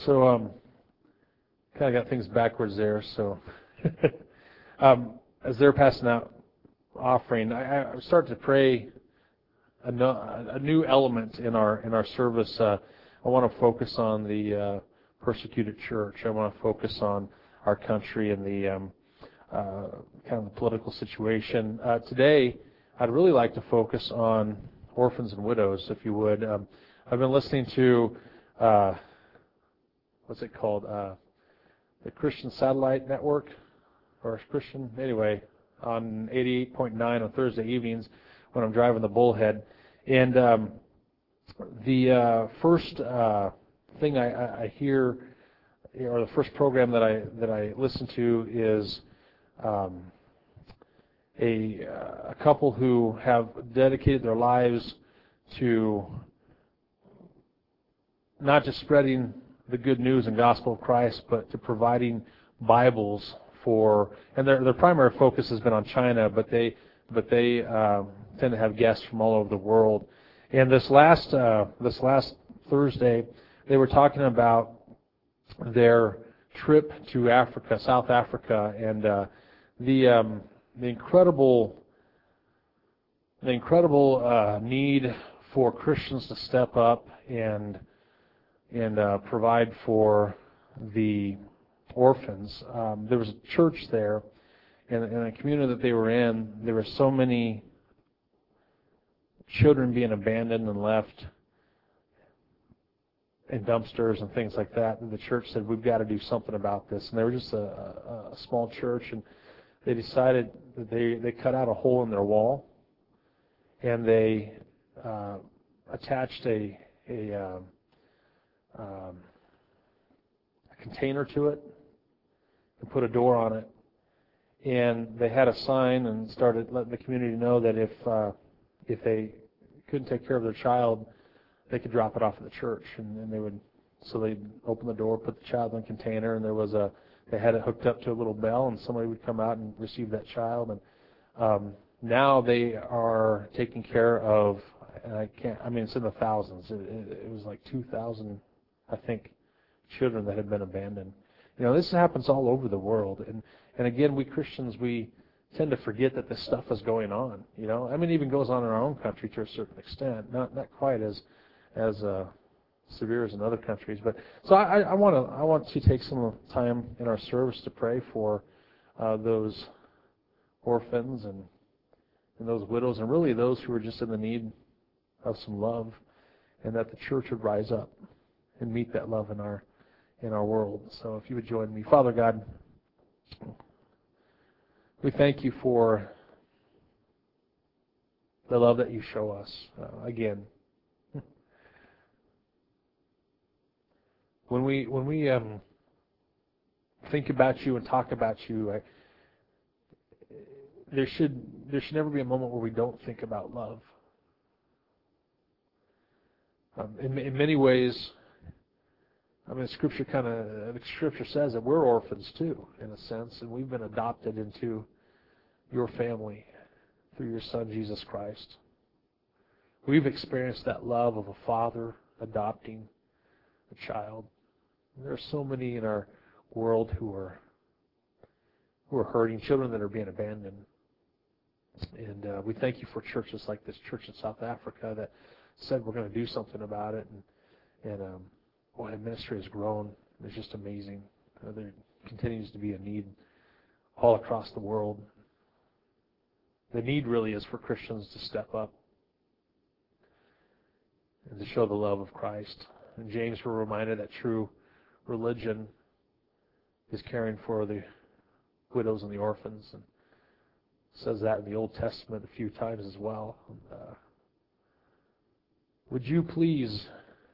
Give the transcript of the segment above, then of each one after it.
So, kind of got things backwards there. So, as they're passing out offering, I start to pray a new element in our service. I want to focus on the persecuted church. I want to focus on our country and the kind of the political situation. Today, I'd really like to focus on orphans and widows, if you would. I've been listening to what's it called? The Christian Satellite Network, or Christian, anyway, on 88.9 on Thursday evenings when I'm driving the Bullhead. And the first thing I hear, or the first program that I listen to is a couple who have dedicated their lives to not just spreading the good news and gospel of Christ, but to providing Bibles for, and their primary focus has been on China, but they tend to have guests from all over the world. And this last Thursday, they were talking about their trip to Africa, South Africa, and the incredible need for Christians to step up and provide for the orphans. There was a church there, and in the community that they were in, there were so many children being abandoned and left in dumpsters and things like that. And the church said, we've got to do something about this. And they were just a small church, and they decided that they cut out a hole in their wall, and they attached a container to it and put a door on it. And they had a sign and started letting the community know that if they couldn't take care of their child, they could drop it off at the church, and they would. So they'd open the door, put the child in the container, and they had it hooked up to a little bell, and somebody would come out and receive that child. And now they are taking care of, and it's in the thousands. It was like 2,000, I think, children that had been abandoned. This happens all over the world, and again, we Christians, we tend to forget that this stuff is going on. It even goes on in our own country to a certain extent, not quite as severe as in other countries. But so I want to take some time in our service to pray for those orphans and those widows, and really those who are just in the need of some love, and that the church would rise up and meet that love in our world. So if you would join me. Father God, we thank you for the love that you show us. Again, when we think about you and talk about you, there should never be a moment where we don't think about love. In many ways, Scripture says that we're orphans too, in a sense, and we've been adopted into your family through your Son, Jesus Christ. We've experienced that love of a father adopting a child. There are so many in our world who are hurting, children that are being abandoned. And we thank you for churches like this church in South Africa that said we're going to do something about it. And boy, the ministry has grown. It's just amazing. There continues to be a need all across the world. The need really is for Christians to step up and to show the love of Christ. And James, we're reminded that true religion is caring for the widows and the orphans, and says that in the Old Testament a few times as well. Would you please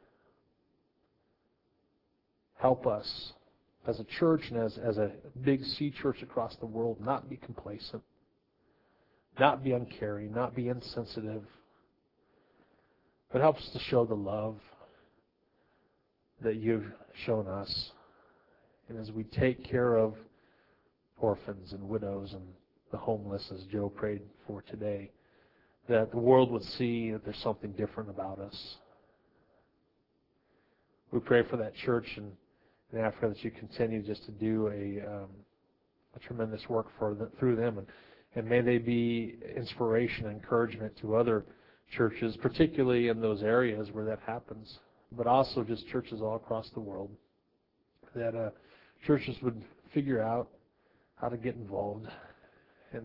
help us as a church and as a big C church across the world not be complacent, not be uncaring, not be insensitive, but help us to show the love that you've shown us. And as we take care of orphans and widows and the homeless, as Joe prayed for today, that the world would see that there's something different about us. We pray for that church in Africa, that you continue just to do a tremendous work through them, and may they be inspiration, encouragement to other churches, particularly in those areas where that happens, but also just churches all across the world, that churches would figure out how to get involved. And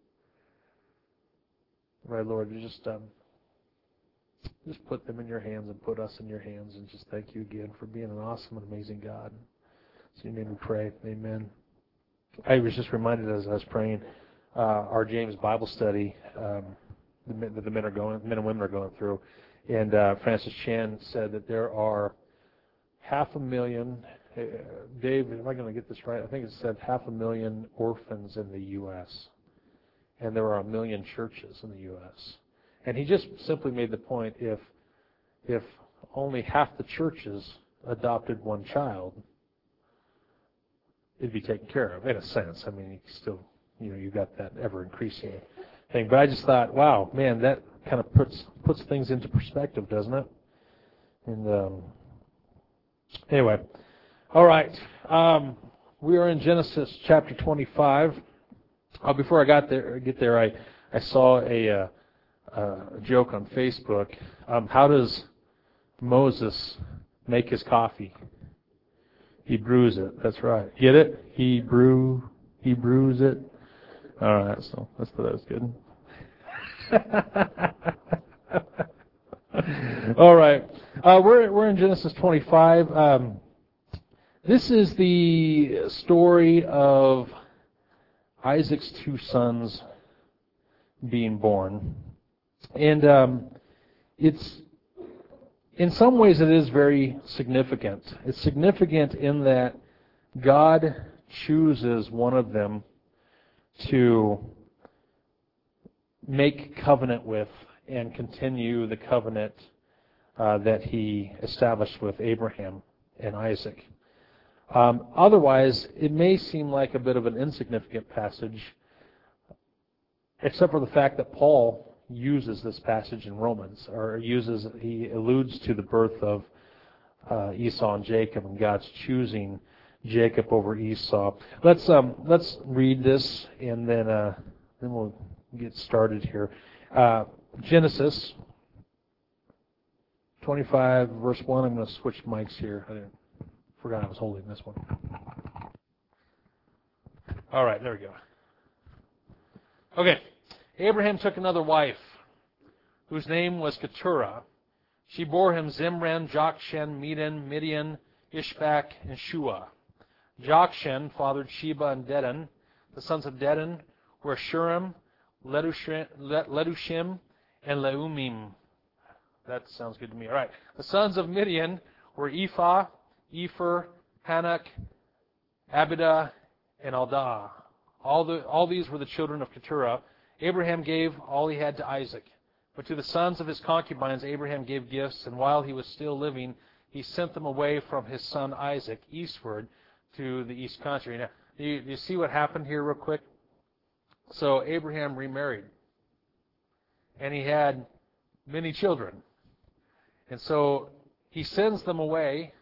right, Lord, just put them in your hands and put us in your hands, and just thank you again for being an awesome and amazing God. So in your name we pray. Amen. I was just reminded as I was praying, our James Bible study that the men and women are going through, and Francis Chan said that there are 500,000. Dave, am I going to get this right? I think it said 500,000 orphans in the U.S., and there are 1 million churches in the U.S. And he just simply made the point, if only half the churches adopted one child, it'd be taken care of, in a sense. I mean, you still, you've got that ever-increasing thing. But I just thought, wow, man, that kind of puts things into perspective, doesn't it? And anyway, all right. We are in Genesis chapter 25. Before I get there, I saw a joke on Facebook. How does Moses make his coffee? He brews it. That's right. Get it? He brews it. All right. So that's good. All right. We're in Genesis 25. This is the story of Isaac's two sons being born. And it's, in some ways, it is very significant. It's significant in that God chooses one of them to make covenant with and continue the covenant that he established with Abraham and Isaac. Otherwise, it may seem like a bit of an insignificant passage, except for the fact that Paul uses this passage in Romans, he alludes to the birth of Esau and Jacob, and God's choosing Jacob over Esau. Let's read this, and then we'll get started here. Genesis 25, verse 1. I'm going to switch mics here. I forgot I was holding this one. All right, there we go. Okay. Abraham took another wife, whose name was Keturah. She bore him Zimran, Jokshan, Medan, Midian, Ishbak, and Shua. Jokshan fathered Sheba and Dedan. The sons of Dedan were Shurim, Letushim, and Leumim. That sounds good to me. All right. The sons of Midian were Ephah, Epher, Hanak, Abidah, and Aldah. All these were the children of Keturah. Abraham gave all he had to Isaac. But to the sons of his concubines Abraham gave gifts, and while he was still living, he sent them away from his son Isaac eastward to the east country. Now, do you see what happened here real quick? So Abraham remarried, and he had many children. And so he sends them away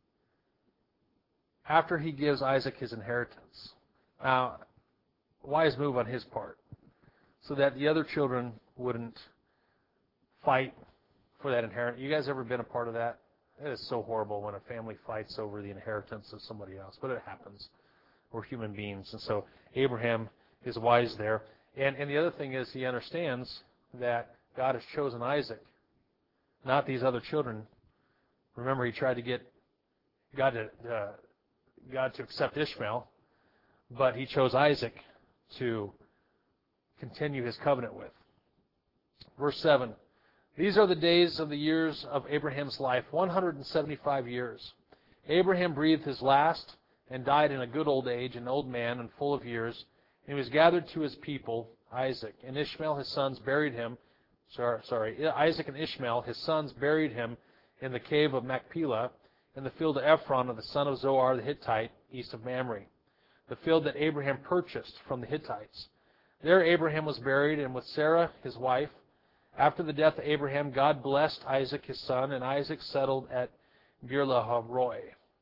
after he gives Isaac his inheritance. Now, wise move on his part, so that the other children wouldn't fight for that inheritance. You guys ever been a part of that? It is so horrible when a family fights over the inheritance of somebody else, but it happens. We're human beings, and so Abraham is wise there. And the other thing is he understands that God has chosen Isaac, not these other children. Remember, he tried to get God to accept Ishmael, but he chose Isaac to continue his covenant with. Verse 7. These are the days of the years of Abraham's life, 175 years. Abraham breathed his last and died in a good old age, an old man and full of years. And he was gathered to his people, Isaac. And Ishmael, his sons, buried him. Isaac and Ishmael, his sons, buried him in the cave of Machpelah, in the field of Ephron of the son of Zohar the Hittite, east of Mamre, the field that Abraham purchased from the Hittites. There Abraham was buried, and with Sarah, his wife. After the death of Abraham, God blessed Isaac his son, and Isaac settled at Beer-lahai-roi.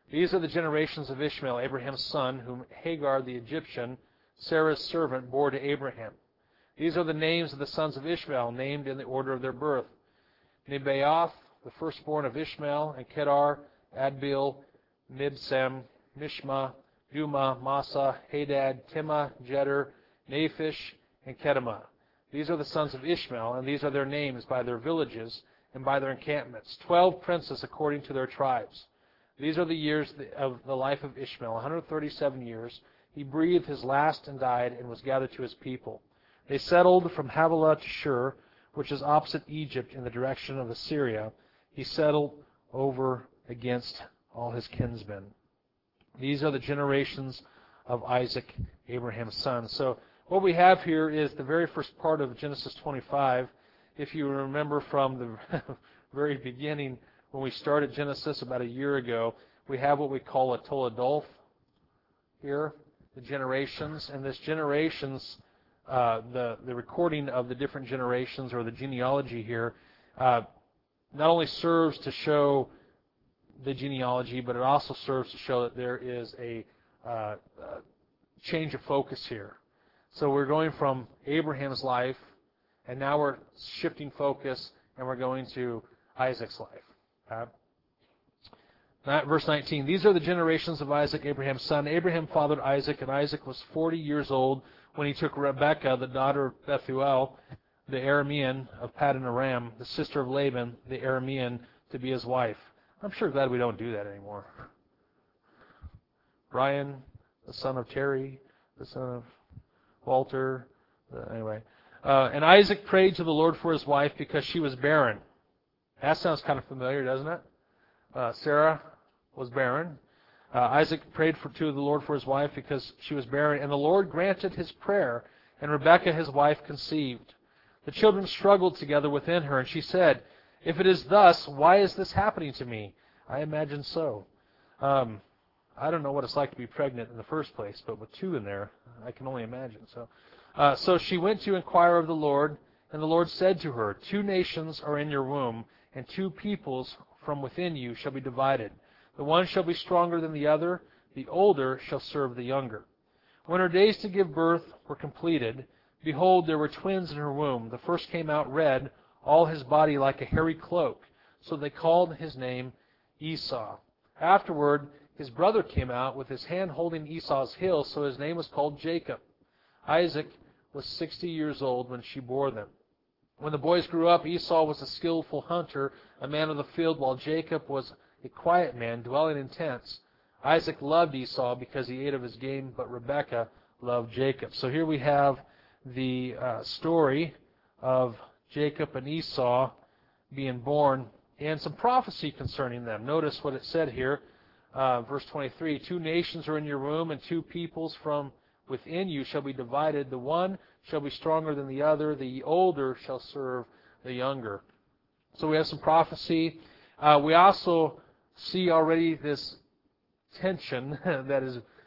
These are the generations of Ishmael, Abraham's son, whom Hagar the Egyptian, Sarah's servant, bore to Abraham. These are the names of the sons of Ishmael, named in the order of their birth. Nebaioth, the firstborn of Ishmael, and Kedar, Adbeel, Mibsam, Mishma, Duma, Massa, Hadad, Timah, Jeter, Naphish, and Kedemah. These are the sons of Ishmael, and these are their names by their villages and by their encampments. 12 princes according to their tribes. These are the years of the life of Ishmael, 137 years. He breathed his last and died, and was gathered to his people. They settled from Havilah to Shur, which is opposite Egypt in the direction of Assyria. He settled over against all his kinsmen. These are the generations of Isaac, Abraham's son. So what we have here is the very first part of Genesis 25. If you remember from the very beginning, when we started Genesis about a year ago, we have what we call a Toledolf here, the generations. And this generations, the recording of the different generations, or the genealogy here, not only serves to show the genealogy, but it also serves to show that there is a change of focus here. So we're going from Abraham's life, and now we're shifting focus, and we're going to Isaac's life. Verse 19, these are the generations of Isaac, Abraham's son. Abraham fathered Isaac, and Isaac was 40 years old when he took Rebekah, the daughter of Bethuel, the Aramean of Paddan Aram, the sister of Laban, the Aramean, to be his wife. I'm sure glad we don't do that anymore. Brian, the son of Terry, the son of Walter, anyway. And Isaac prayed to the Lord for his wife because she was barren. That sounds kind of familiar, doesn't it? Sarah was barren. Isaac prayed to the Lord for his wife because she was barren, and the Lord granted his prayer, and Rebekah his wife conceived. The children struggled together within her, and she said, "If it is thus, why is this happening to me?" I imagine so. I don't know what it's like to be pregnant in the first place, but with two in there, I can only imagine. So she went to inquire of the Lord, and the Lord said to her, 2 nations are in your womb, and 2 peoples from within you shall be divided. The one shall be stronger than the other, the older shall serve the younger. When her days to give birth were completed, behold, there were twins in her womb. The first came out red, all his body like a hairy cloak. So they called his name Esau. Afterward, his brother came out with his hand holding Esau's heel, so his name was called Jacob. Isaac was 60 years old when she bore them. When the boys grew up, Esau was a skillful hunter, a man of the field, while Jacob was a quiet man, dwelling in tents. Isaac loved Esau because he ate of his game, but Rebekah loved Jacob. So here we have the story of Jacob and Esau being born, and some prophecy concerning them. Notice what it said here, verse 23, 2 nations are in your womb, and 2 peoples from within you shall be divided. The one shall be stronger than the other. The older shall serve the younger. So we have some prophecy. We also see already this tension that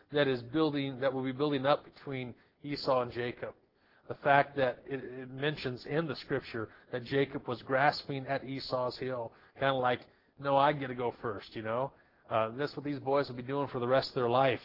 will be building up between Esau and Jacob. The fact that it mentions in the Scripture that Jacob was grasping at Esau's heel, kind of like, no, I get to go first, you know. That's what these boys will be doing for the rest of their life.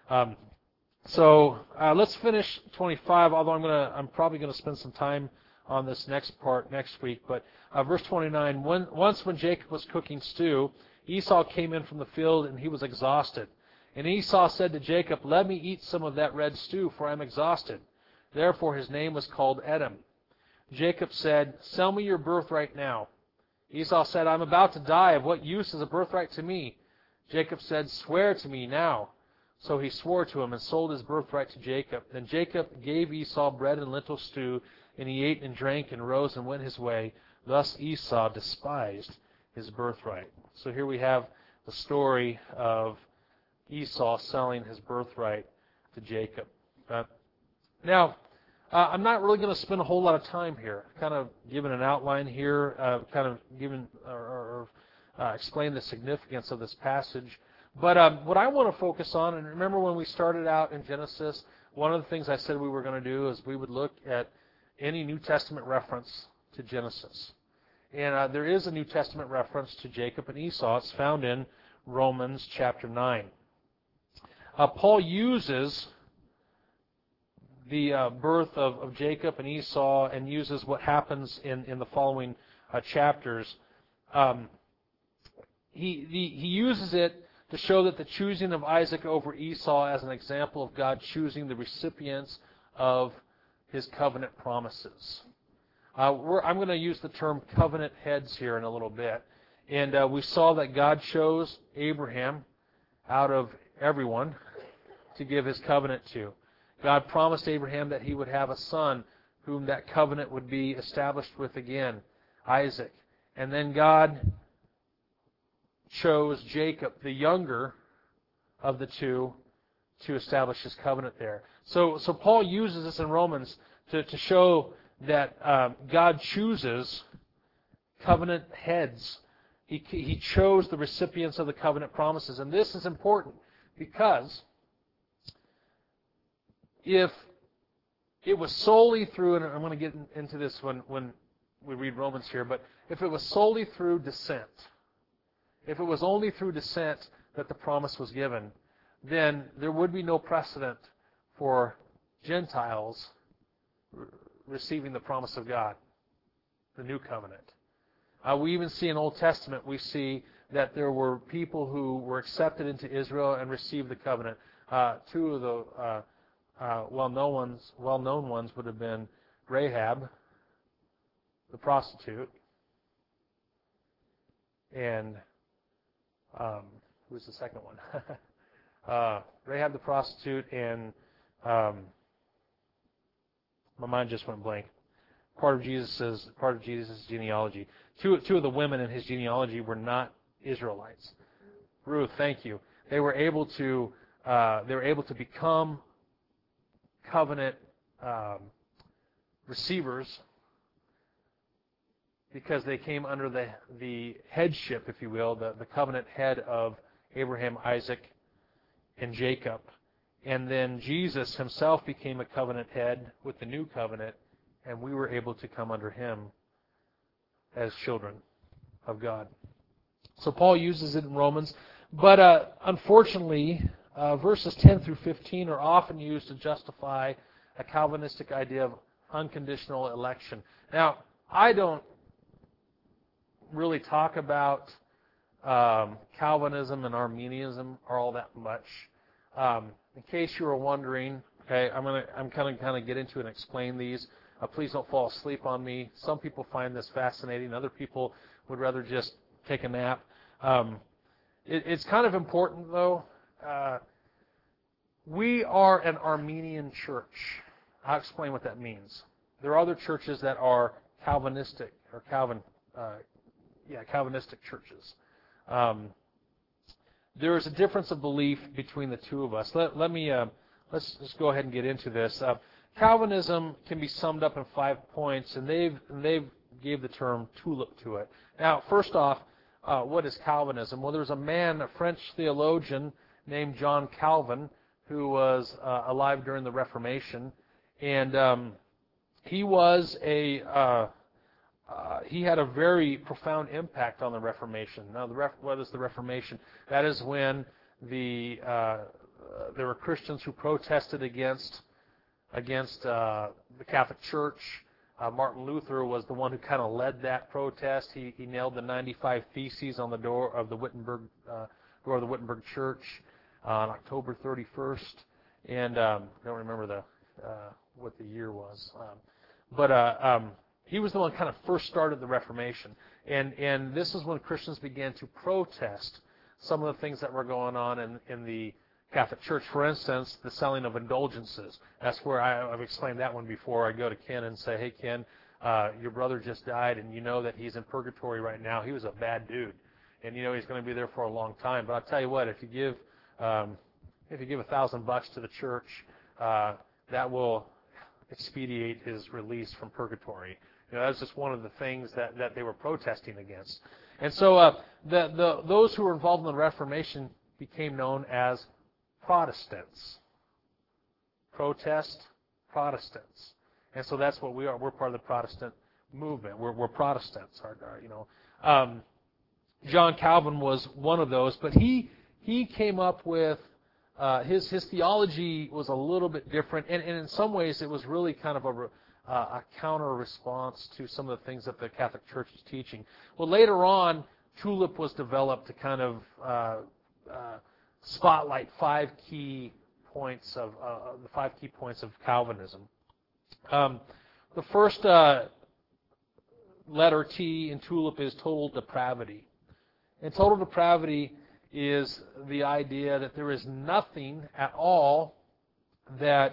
So let's finish 25. Although I'm probably gonna spend some time on this next part next week. But verse 29. Once when Jacob was cooking stew, Esau came in from the field, and he was exhausted. And Esau said to Jacob, "Let me eat some of that red stew, for I am exhausted." Therefore his name was called Edom. Jacob said, "Sell me your birthright now." Esau said, "I'm about to die. Of what use is a birthright to me?" Jacob said, "Swear to me now." So he swore to him and sold his birthright to Jacob. Then Jacob gave Esau bread and lentil stew, and he ate and drank and rose and went his way. Thus Esau despised his birthright. So here we have the story of Esau selling his birthright to Jacob. Now, I'm not really going to spend a whole lot of time here, kind of giving an outline here, kind of giving or explain the significance of this passage. But what I want to focus on, and remember when we started out in Genesis, one of the things I said we were going to do is we would look at any New Testament reference to Genesis. And there is a New Testament reference to Jacob and Esau. It's found in Romans chapter 9. Paul uses the birth of Jacob and Esau and uses what happens in the following chapters. He uses it to show that the choosing of Isaac over Esau as an example of God choosing the recipients of His covenant promises. I'm going to use the term covenant heads here in a little bit. And we saw that God chose Abraham out of everyone to give His covenant to. God promised Abraham that he would have a son whom that covenant would be established with again, Isaac. And then God chose Jacob, the younger of the two, to establish His covenant there. So Paul uses this in Romans to show that God chooses covenant heads. He chose the recipients of the covenant promises. And this is important because if it was solely through, and I'm going to get into this when we read Romans here, but if it was solely through descent, if it was only through descent that the promise was given, then there would be no precedent for Gentiles receiving the promise of God, the new covenant. We even see in Old Testament, we see that there were people who were accepted into Israel and received the covenant. Two of the well-known ones would have been Rahab, the prostitute, and who's the second one? Rahab the prostitute, and my mind just went blank. Part of Jesus' genealogy. Two of the women in his genealogy were not Israelites. Ruth, thank you. They were able to become covenant receivers because they came under the headship, if you will, the covenant head of Abraham, Isaac, and Jacob. And then Jesus himself became a covenant head with the new covenant, and we were able to come under him as children of God. So Paul uses it in Romans, but unfortunately, verses 10 through 15 are often used to justify a Calvinistic idea of unconditional election. Now, I don't really talk about Calvinism and Arminianism all that much. In case you were wondering, okay, I'm kind of get into and explain these. Please don't fall asleep on me. Some people find this fascinating. Other people would rather just take a nap. It's kind of important, though. We are an Arminian church. I'll explain what that means. There are other churches that are Calvinistic or Calvinistic churches. There is a difference of belief between the two of us. Let's just go ahead and get into this. Calvinism can be summed up in 5 points, and they've gave the term tulip to it. Now, first off, what is Calvinism? Well, there's a French theologian named John Calvin, who was alive during the Reformation, and he had a very profound impact on the Reformation. Now, what is the Reformation? That is when there were Christians who protested against the Catholic Church. Martin Luther was the one who kind of led that protest. He nailed the 95 Theses on the door of the Wittenberg Church on October 31st, and I don't remember what the year was, but he was the one who kind of first started the Reformation, and this is when Christians began to protest some of the things that were going on in the Catholic Church. For instance, the selling of indulgences. That's where I've explained that one before. I go to Ken and say, "Hey, Ken, your brother just died, and you know that he's in purgatory right now. He was a bad dude, and you know he's going to be there for a long time. But I'll tell you what, if you give $1,000 to the church, that will expedite his release from purgatory." You know, that's just one of the things that they were protesting against. And so those who were involved in the Reformation became known as Protestants. Protestants. And so that's what we are. We're part of the Protestant movement. We're Protestants, you know. John Calvin was one of those, but he came up with his theology was a little bit different, and in some ways it was really kind of a counter response to some of the things that the Catholic Church was teaching. Well, later on, TULIP was developed to kind of spotlight the 5 key points of Calvinism. The first letter T in TULIP is total depravity. And total depravity is the idea that there is nothing at all that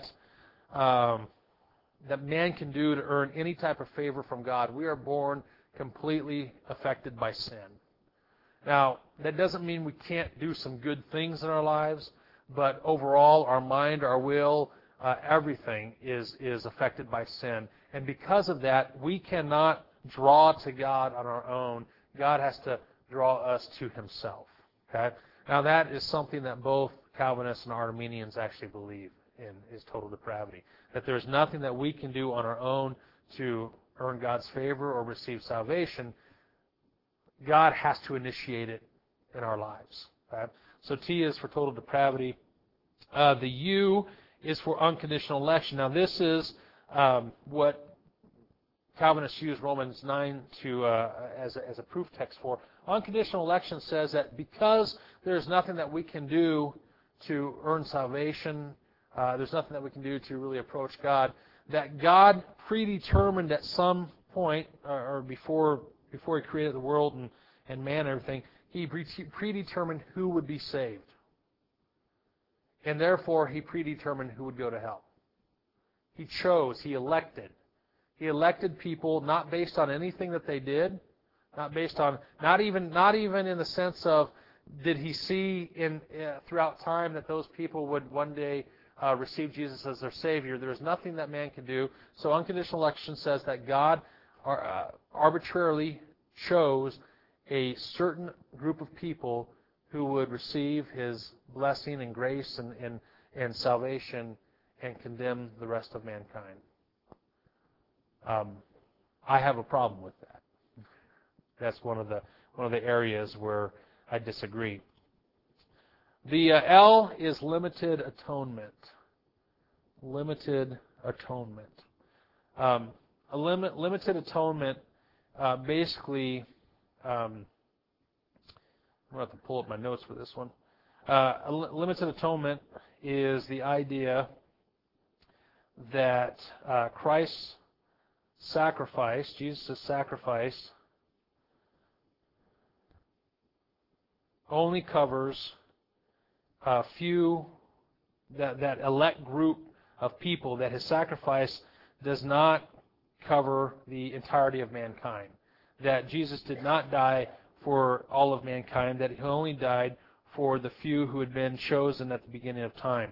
that man can do to earn any type of favor from God. We are born completely affected by sin. Now, that doesn't mean we can't do some good things in our lives, but overall, our mind, our will, everything is affected by sin. And because of that, we cannot draw to God on our own. God has to draw us to Himself. Okay? Now, that is something that both Calvinists and Arminians actually believe in, is total depravity. That there's nothing that we can do on our own to earn God's favor or receive salvation. God has to initiate it in our lives. Okay? So T is for total depravity. The U is for unconditional election. Now, this is what Calvinists use Romans 9 as a proof text for. Unconditional election says that because there's nothing that we can do to earn salvation, there's nothing that we can do to really approach God, that God predetermined at some point, or before He created the world and man and everything, He predetermined who would be saved. And therefore, He predetermined who would go to hell. He chose, He elected. He elected people not based on anything that they did, not based on, not even in the sense of, did He see throughout time that those people would one day receive Jesus as their Savior. There is nothing that man can do. So unconditional election says that God arbitrarily chose a certain group of people who would receive His blessing and grace and salvation and condemn the rest of mankind. I have a problem with that. That's one of the areas where I disagree. The L is limited atonement. Limited atonement. Limited atonement basically, I'm going to have to pull up my notes for this one. Limited atonement is the idea that Christ's sacrifice, Jesus' sacrifice, only covers a few, that elect group of people, that His sacrifice does not cover the entirety of mankind. That Jesus did not die for all of mankind, that He only died for the few who had been chosen at the beginning of time.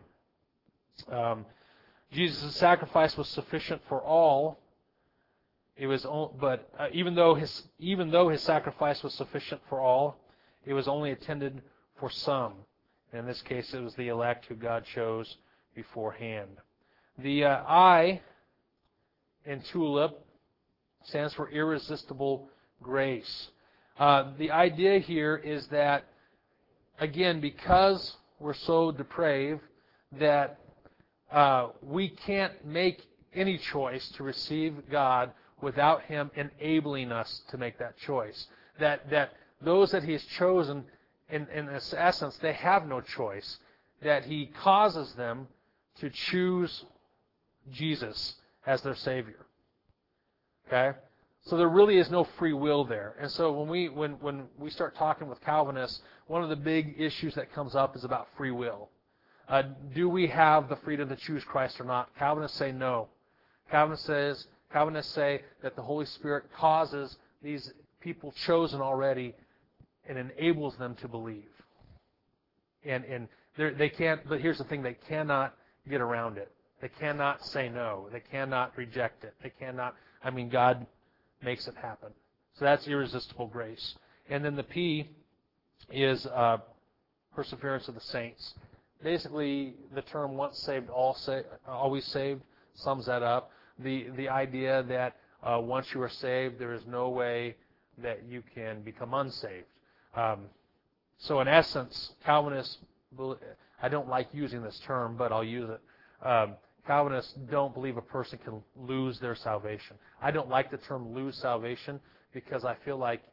Jesus' sacrifice was sufficient for all. It was, but even though His sacrifice was sufficient for all, it was only intended for some. In this case, it was the elect who God chose beforehand. The I in TULIP stands for irresistible grace. The idea here is that, again, because we're so depraved that we can't make any choice to receive God without Him enabling us to make that choice. That those that He has chosen, in essence, they have no choice. That He causes them to choose Jesus as their Savior. Okay? So there really is no free will there. And so when we start talking with Calvinists, one of the big issues that comes up is about free will. Do we have the freedom to choose Christ or not? Calvinists say no. Calvinists say that the Holy Spirit causes these people chosen already and enables them to believe. And they can't. But here's the thing: they cannot get around it. They cannot say no. They cannot reject it. They cannot. I mean, God makes it happen. So that's irresistible grace. And then the P is perseverance of the saints. Basically, the term "once saved, always saved" sums that up. The idea that once you are saved, there is no way that you can become unsaved. So in essence, Calvinists, I don't like using this term, but I'll use it. Calvinists don't believe a person can lose their salvation. I don't like the term lose salvation because I feel like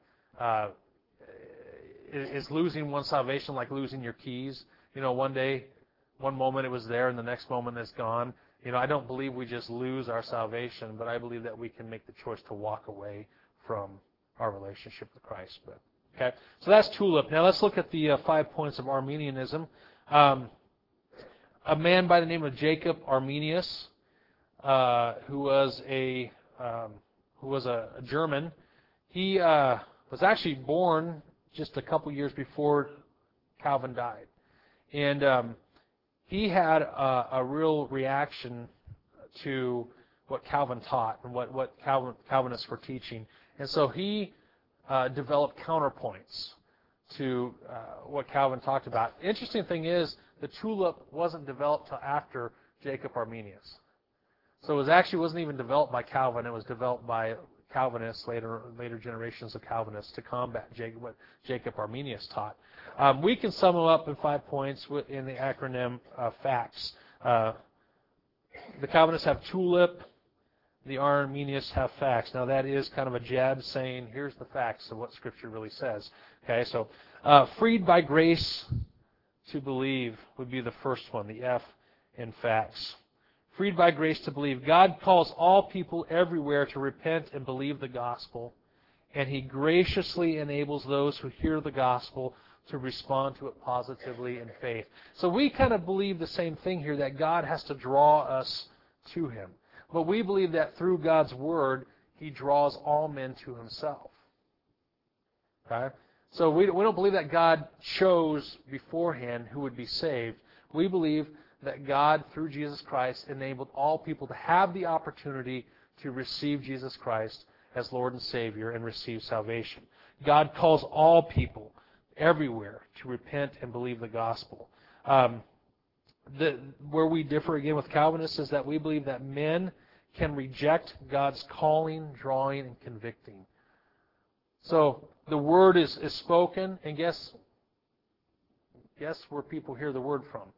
is losing one's salvation like losing your keys? One moment it was there and the next moment it's gone. I don't believe we just lose our salvation, but I believe that we can make the choice to walk away from our relationship with Christ. Okay, so that's TULIP. Now let's look at the 5 points of Arminianism. A man by the name of Jacob Arminius, who was a German. He was actually born just a couple years before Calvin died, and he had a real reaction to what Calvin taught and what Calvinists were teaching, and so he developed counterpoints to what Calvin talked about. Interesting thing is, the TULIP wasn't developed till after Jacob Arminius. So it wasn't even developed by Calvin. It was developed by Calvinists, later generations of Calvinists, to combat what Jacob Arminius taught. We can sum them up in 5 points in the acronym FACTS. The Calvinists have TULIP. The Arminians have facts. Now that is kind of a jab saying, here's the facts of what Scripture really says. Okay, so freed by grace to believe would be the first one, the F in facts. Freed by grace to believe. God calls all people everywhere to repent and believe the gospel, and He graciously enables those who hear the gospel to respond to it positively in faith. So we kind of believe the same thing here, that God has to draw us to Him. But we believe that through God's Word, He draws all men to Himself. Okay? So we don't believe that God chose beforehand who would be saved. We believe that God, through Jesus Christ, enabled all people to have the opportunity to receive Jesus Christ as Lord and Savior and receive salvation. God calls all people everywhere to repent and believe the gospel. Where we differ again with Calvinists is that we believe that men can reject God's calling, drawing, and convicting. So the word is spoken, and guess where people hear the word from?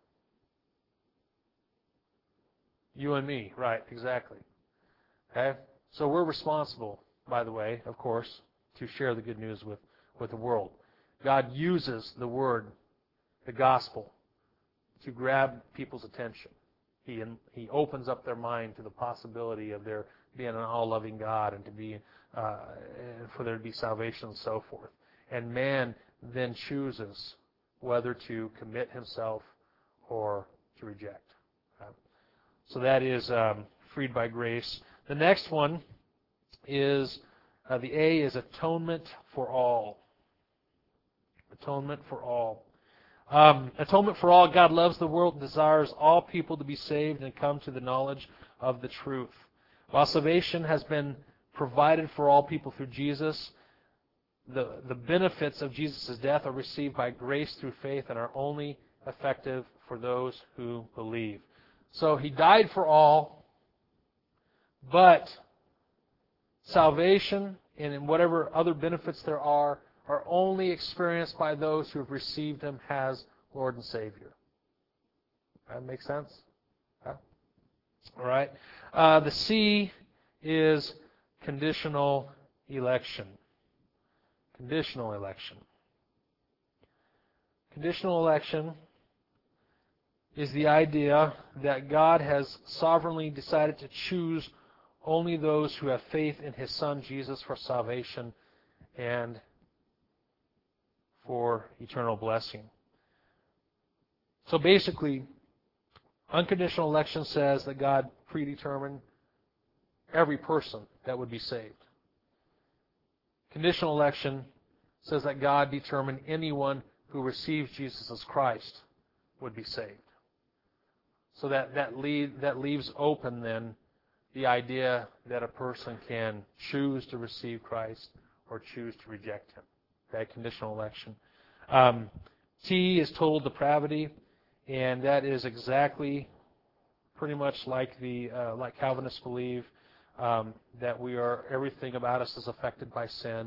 You and me, right, exactly. Okay? So we're responsible, by the way, of course, to share the good news with the world. God uses the word, the gospel, to grab people's attention. He opens up their mind to the possibility of there being an all-loving God and for there to be salvation and so forth. And man then chooses whether to commit himself or to reject. So that is freed by grace. The next one is, the A is atonement for all. Atonement for all. Atonement for all. God loves the world and desires all people to be saved and come to the knowledge of the truth. While salvation has been provided for all people through Jesus, the benefits of Jesus' death are received by grace through faith and are only effective for those who believe. So He died for all, but salvation and whatever other benefits there are only experienced by those who have received Him as Lord and Savior. That makes sense? Yeah. All right. The C is conditional election. Conditional election. Conditional election is the idea that God has sovereignly decided to choose only those who have faith in His Son Jesus for salvation and for eternal blessing. So basically, unconditional election says that God predetermined every person that would be saved. Conditional election says that God determined anyone who receives Jesus as Christ would be saved. So that leaves open then the idea that a person can choose to receive Christ or choose to reject Him. Okay, conditional election. T is total depravity, and that is exactly pretty much like like Calvinists believe, that everything about us is affected by sin,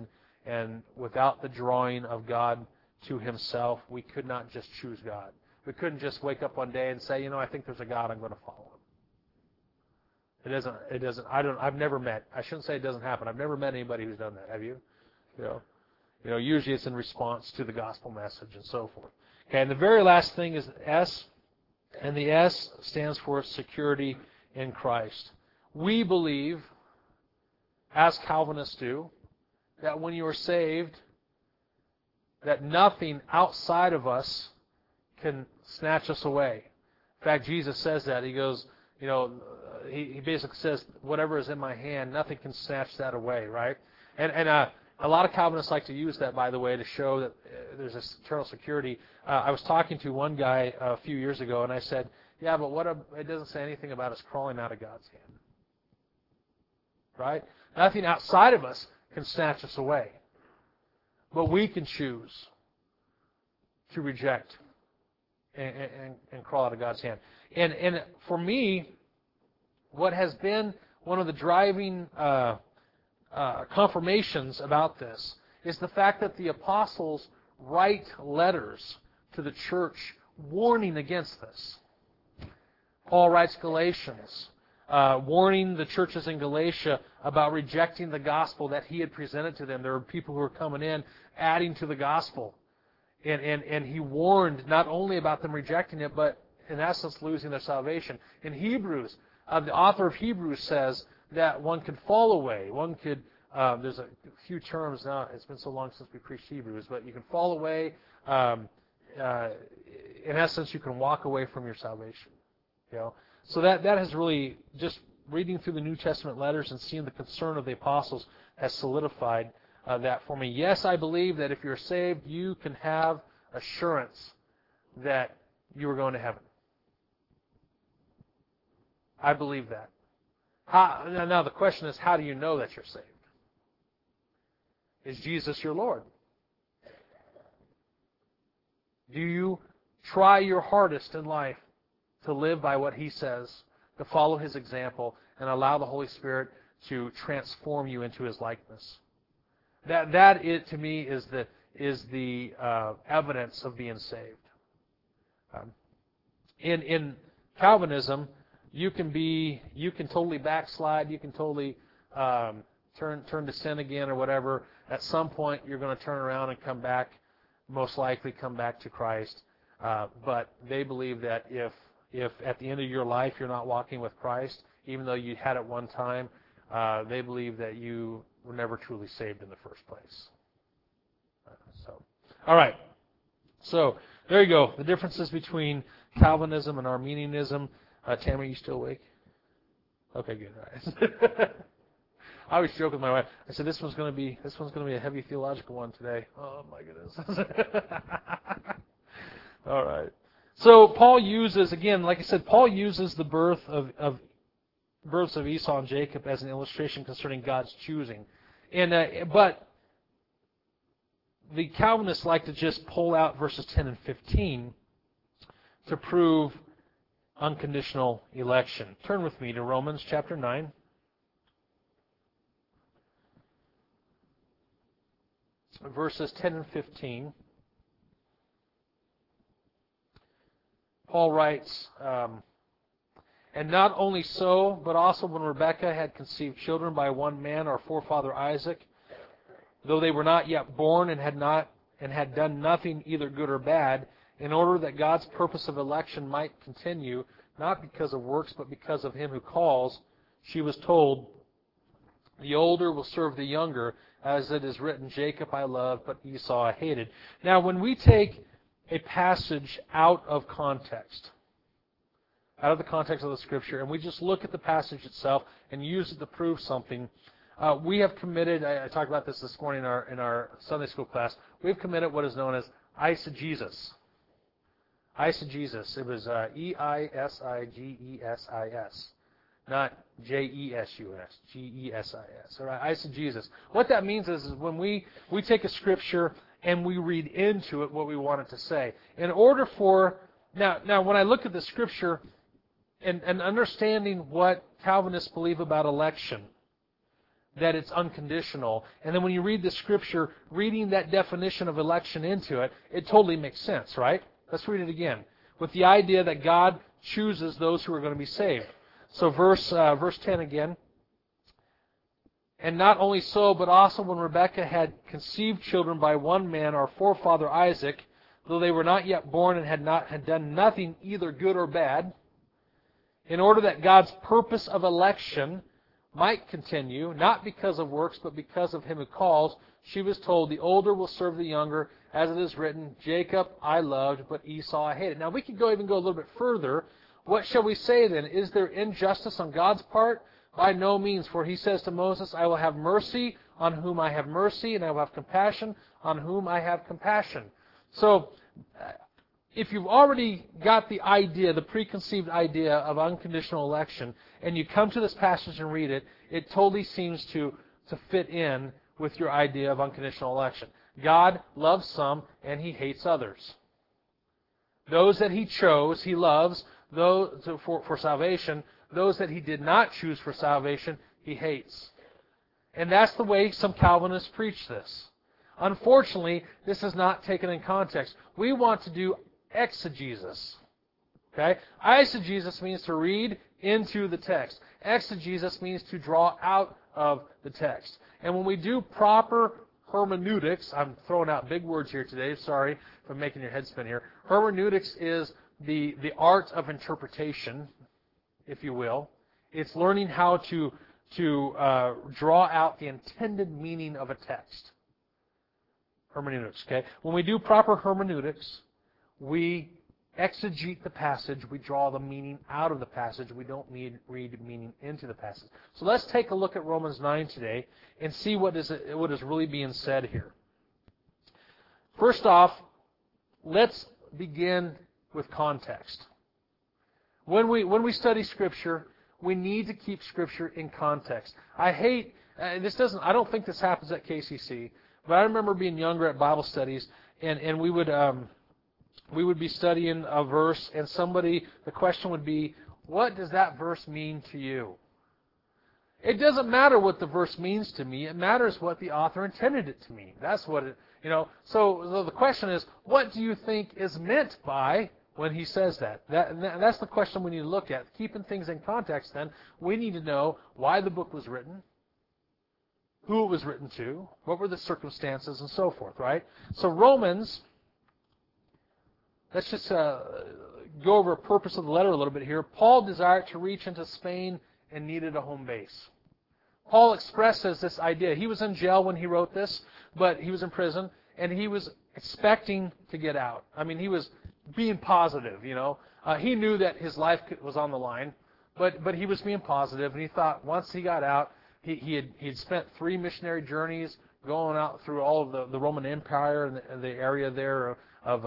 And without the drawing of God to Himself, we could not just choose God. We couldn't just wake up one day and say, I think there's a God, I'm going to follow Him. I've never met, I shouldn't say it doesn't happen, I've never met anybody who's done that. Have you? Usually it's in response to the gospel message and so forth. Okay, and the very last thing is S, and the S stands for security in Christ. We believe, as Calvinists do, that when you are saved, that nothing outside of us can snatch us away. In fact, Jesus says that. He goes, he basically says, whatever is in my hand, nothing can snatch that away, right? And a lot of Calvinists like to use that, by the way, to show that there's this eternal security. I was talking to one guy a few years ago, and I said, yeah, but it doesn't say anything about us crawling out of God's hand. Right? Nothing outside of us can snatch us away. But we can choose to reject and crawl out of God's hand. And for me, what has been one of the driving confirmations about this is the fact that the apostles write letters to the church warning against this. Paul writes Galatians, warning the churches in Galatia about rejecting the gospel that he had presented to them. There were people who were coming in, adding to the gospel. And he warned not only about them rejecting it, but in essence losing their salvation. In Hebrews, the author of Hebrews says that one could fall away. One could, there's a few terms now, it's been so long since we preached Hebrews, but you can fall away. In essence, you can walk away from your salvation. So that has really, just reading through the New Testament letters and seeing the concern of the apostles has solidified that for me. Yes, I believe that if you're saved, you can have assurance that you are going to heaven. I believe that. Now the question is, how do you know that you're saved? Is Jesus your Lord? Do you try your hardest in life to live by what He says, to follow His example, and allow the Holy Spirit to transform you into His likeness? That to me is the evidence of being saved. In Calvinism, you can totally backslide, you can totally turn to sin again or whatever. At some point, you're going to turn around and come back, most likely come back to Christ. But they believe that if at the end of your life you're not walking with Christ, even though you had it one time, they believe that you were never truly saved in the first place. All right. So there you go. The differences between Calvinism and Arminianism. Tamara, are you still awake? Okay, good. All right. I always joke with my wife. I said this one's going to be a heavy theological one today. Oh my goodness. All right. So Paul uses, again, like I said, Paul uses the births of Esau and Jacob as an illustration concerning God's choosing. But the Calvinists like to just pull out verses 10 and 15 to prove unconditional election. Turn with me to Romans chapter 9. Verses 10 and 15. Paul writes, and not only so, but also when Rebekah had conceived children by one man, our forefather Isaac, though they were not yet born and had done nothing either good or bad, in order that God's purpose of election might continue, not because of works, but because of Him who calls, she was told, the older will serve the younger, as it is written, Jacob I loved, but Esau I hated. Now, when we take a passage out of the context of the Scripture, and we just look at the passage itself and use it to prove something, we have committed, I talked about this morning in our Sunday school class, we've committed what is known as eisegesis. Eisegesis. It was E-I-S-I-G-E-S-I-S. Not J-E-S-U-S. G-E-S-I-S. All right, eisegesis. What that means is when we take a Scripture and we read into it what we want it to say. In order for... Now when I look at the Scripture and understanding what Calvinists believe about election, that it's unconditional. And then when you read the Scripture, reading that definition of election into it, it totally makes sense, right? Let's read it again. With the idea that God chooses those who are going to be saved. So verse 10 again. And not only so, but also when Rebekah had conceived children by one man, our forefather Isaac, though they were not yet born and had done nothing either good or bad, in order that God's purpose of election might continue, not because of works, but because of him who calls, she was told, the older will serve the younger, as it is written, Jacob I loved, but Esau I hated. Now we could even go a little bit further. What shall we say then? Is there injustice on God's part? By no means, for he says to Moses, I will have mercy on whom I have mercy, and I will have compassion on whom I have compassion. So, if you've already got the idea, the preconceived idea of unconditional election, and you come to this passage and read it, it totally seems to fit in with your idea of unconditional election. God loves some, and he hates others. Those that he chose, he loves for salvation. Those that he did not choose for salvation, he hates. And that's the way some Calvinists preach this. Unfortunately, this is not taken in context. We want to do exegesis. Okay? Eisegesis means to read into the text. Exegesis means to draw out of the text. And when we do proper hermeneutics, I'm throwing out big words here today, sorry if I'm making your head spin here. Hermeneutics is the art of interpretation, if you will. It's learning how to draw out the intended meaning of a text. Hermeneutics, okay? When we do proper hermeneutics, we exegete the passage, we draw the meaning out of the passage, we don't read meaning into the passage. So let's take a look at Romans 9 today and see what is really being said here. First off, let's begin with context. When we study Scripture, we need to keep Scripture in context. I don't think this happens at KCC, but I remember being younger at Bible studies, and we would be studying a verse, and the question would be, what does that verse mean to you? It doesn't matter what the verse means to me. It matters what the author intended it to mean. That's what it, So the question is, what do you think is meant by when he says that? That's the question we need to look at. Keeping things in context, then, we need to know why the book was written, who it was written to, what were the circumstances, and so forth, right? So Romans, let's just go over the purpose of the letter a little bit here. Paul desired to reach into Spain and needed a home base. Paul expresses this idea. He was in jail when he wrote this, but he was in prison, and he was expecting to get out. I mean, he was being positive, He knew that his life was on the line, but he was being positive, and he thought once he got out, he'd spent 3 missionary journeys going out through all of the Roman Empire and the area there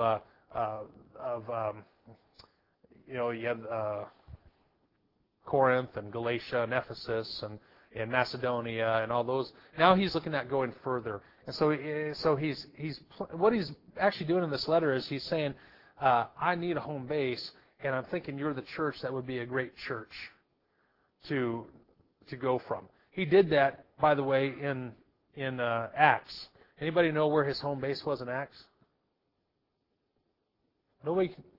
you have Corinth and Galatia and Ephesus and Macedonia and all those. Now he's looking at going further, and so he's what he's actually doing in this letter is he's saying, I need a home base, and I'm thinking you're the church that would be a great church to go from. He did that, by the way, in Acts. Anybody know where his home base was in Acts? Nobody can...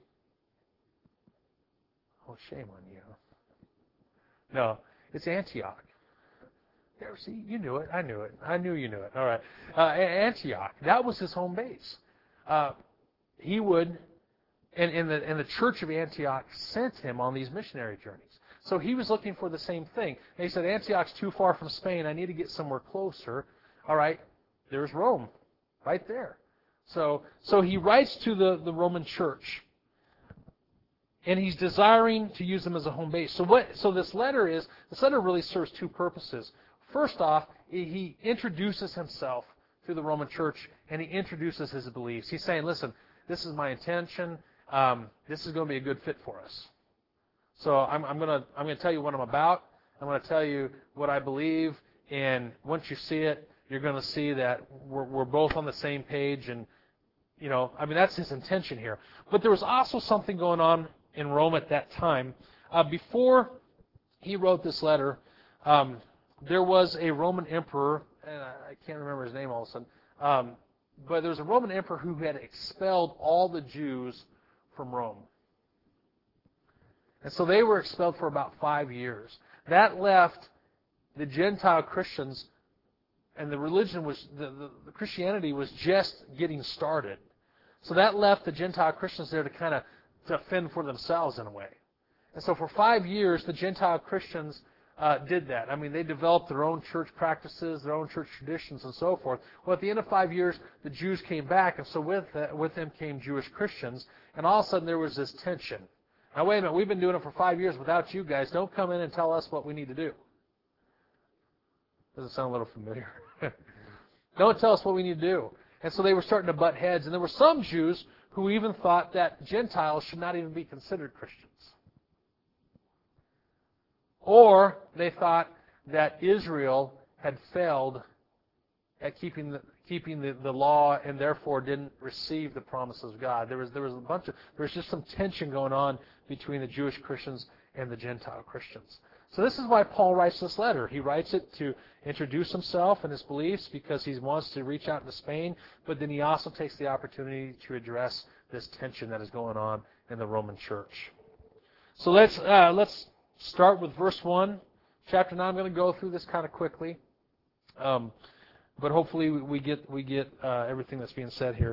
Oh, shame on you. No, it's Antioch. There, see, you knew it. I knew it. I knew you knew it. All right. Antioch. That was his home base. He would, and the church of Antioch sent him on these missionary journeys. So he was looking for the same thing. And he said, Antioch's too far from Spain. I need to get somewhere closer. All right. There's Rome. Right there. So he writes to the Roman church, and he's desiring to use them as a home base. So this letter really serves 2 purposes. First off, he introduces himself to the Roman church, and he introduces his beliefs. He's saying, listen, this is my intention. This is going to be a good fit for us. So I'm going to tell you what I'm about. I'm going to tell you what I believe, and once you see it, you're going to see that we're both on the same page, and that's his intention here. But there was also something going on in Rome at that time. Before he wrote this letter, there was a Roman emperor, and I can't remember his name all of a sudden, but there was a Roman emperor who had expelled all the Jews from Rome. And so they were expelled for about 5 years. That left the Gentile Christians, and the religion was, the Christianity was just getting started. So that left the Gentile Christians there to kind of to fend for themselves in a way. And so for 5 years, the Gentile Christians did that. I mean, they developed their own church practices, their own church traditions, and so forth. Well, at the end of 5 years, the Jews came back, and so with them came Jewish Christians, and all of a sudden there was this tension. Now, wait a minute, we've been doing it for 5 years without you guys. Don't come in and tell us what we need to do. Does it sound a little familiar? Don't tell us what we need to do. And so they were starting to butt heads, and there were some Jews who even thought that Gentiles should not even be considered Christians. Or they thought that Israel had failed at keeping the law and therefore didn't receive the promises of God. There was just some tension going on between the Jewish Christians and the Gentile Christians. So this is why Paul writes this letter. He writes it to introduce himself and his beliefs because he wants to reach out into Spain, but then he also takes the opportunity to address this tension that is going on in the Roman church. So let's start with verse 1, chapter 9. I'm going to go through this kind of quickly, but hopefully we get everything that's being said here.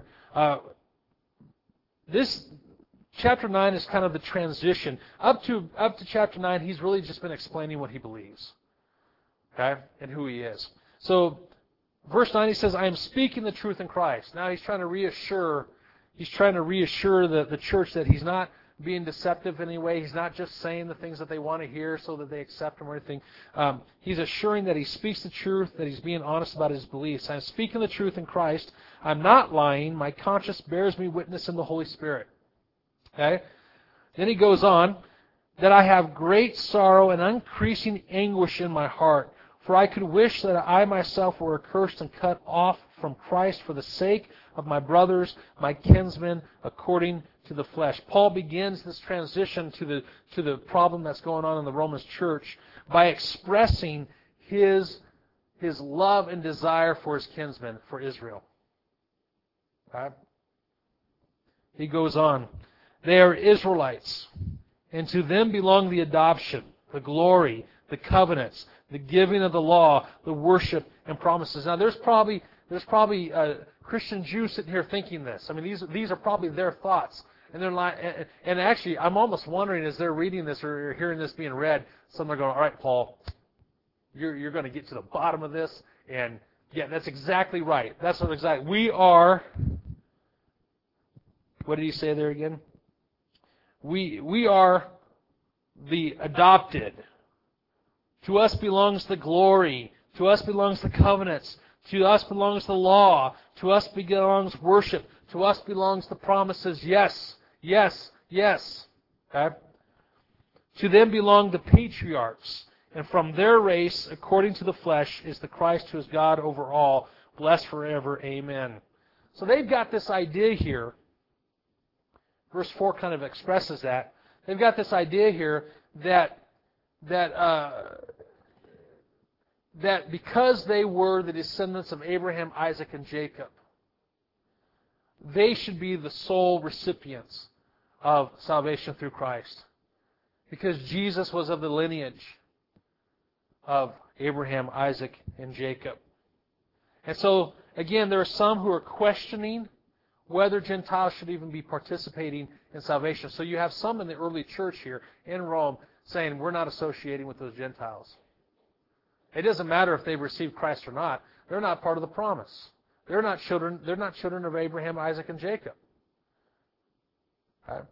This chapter 9 is kind of the transition. Up to chapter 9, he's really just been explaining what he believes, okay, and who he is. So verse 9, he says, "I am speaking the truth in Christ." Now he's trying to reassure the church that he's not being deceptive in any way. He's not just saying the things that they want to hear so that they accept him or anything. He's assuring that he speaks the truth, that he's being honest about his beliefs. "I'm speaking the truth in Christ. I'm not lying. My conscience bears me witness in the Holy Spirit." Okay? Then he goes on, "that I have great sorrow and increasing anguish in my heart. For I could wish that I myself were accursed and cut off from Christ for the sake of my brothers, my kinsmen, according to the flesh." Paul begins this transition to the problem that's going on in the Roman church by expressing his love and desire for his kinsmen, for Israel. Okay? He goes on, "They are Israelites, and to them belong the adoption, the glory, the covenants, the giving of the law, the worship, and promises." Now, there's probably Christian Jews sitting here thinking this. I mean, these are probably their thoughts, and they're like, and actually, I'm almost wondering as they're reading this or hearing this being read, some are going, "All right, Paul, you're going to get to the bottom of this," and yeah, that's exactly right. That's what exactly we are. What did he say there again? We are the adopted. To us belongs the glory. To us belongs the covenants. To us belongs the law. To us belongs worship. To us belongs the promises. Yes, yes, yes. Okay? To them belong the patriarchs. And from their race, according to the flesh, is the Christ who is God over all, blessed forever. Amen. So they've got this idea here. Verse 4 kind of expresses that. They've got this idea here that because they were the descendants of Abraham, Isaac, and Jacob, they should be the sole recipients of salvation through Christ. Because Jesus was of the lineage of Abraham, Isaac, and Jacob. And so, again, there are some who are questioning whether Gentiles should even be participating in salvation. So you have some in the early church here in Rome saying, we're not associating with those Gentiles. It doesn't matter if they've received Christ or not. They're not part of the promise. They're not children of Abraham, Isaac, and Jacob. Okay.